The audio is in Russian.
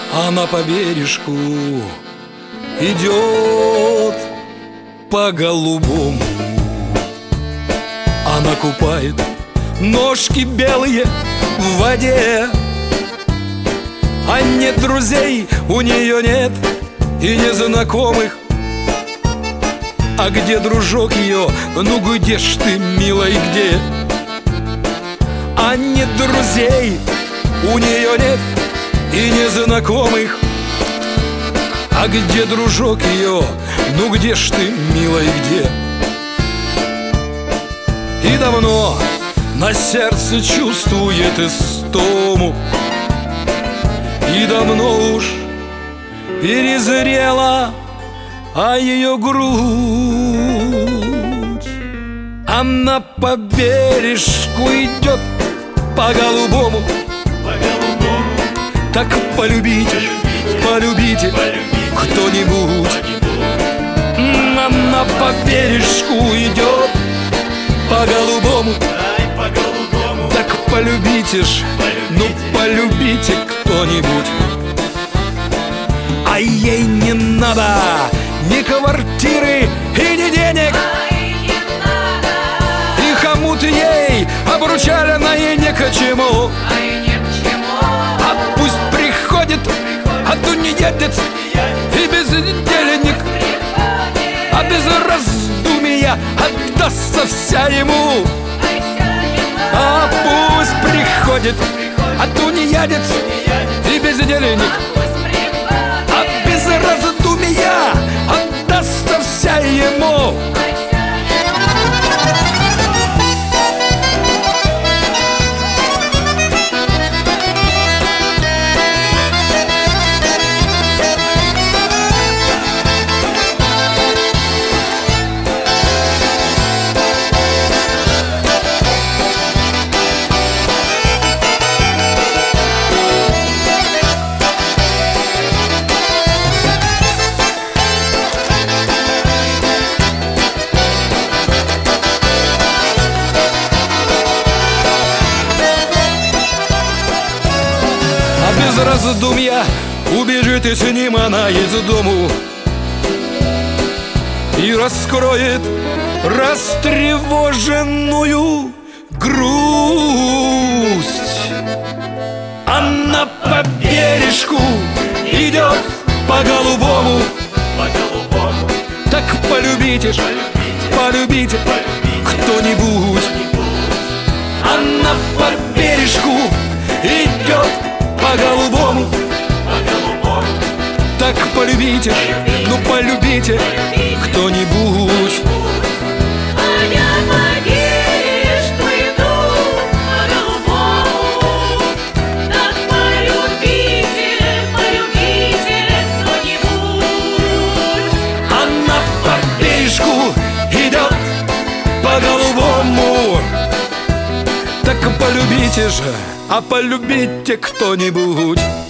Она по бережку идет по голубому. Она купает ножки белые в воде, а нет друзей у нее нет и незнакомых. А где дружок ее? Ну где ж ты, милая, где? А нет друзей у нее нет и незнакомых. А где дружок ее? Ну где ж ты, милая, где? И давно на сердце чувствует истому, и давно уж перезрела ее грудь. Она по бережку идет по голубому. Так полюбите, полюбите кто-нибудь. Она по бережку идет по голубому. Так полюбите ж, ну полюбите кто-нибудь. А ей не надо ни квартиры и ни денег, и хомут ей обручальное не к чему. А пусть приходит, а тунеядец и бездельник, а без раздумия отдастся вся ему. А пусть приходит, а тунеядец и бездельник, а без раздумия отдастся вся ему. Без раздумья убежит и с ним она из дому и раскроет растревоженную грусть. Она по бережку идет по голубому. Так полюбите ж, полюбите кто-нибудь. Она по бережку идет по голубому. Так полюбите, ну полюбите кто-нибудь. А я по бережку иду по голубому. Так полюбите, полюбите кто-нибудь. Она по бережку идет по голубому. Так полюбите же, а полюбите кто-нибудь.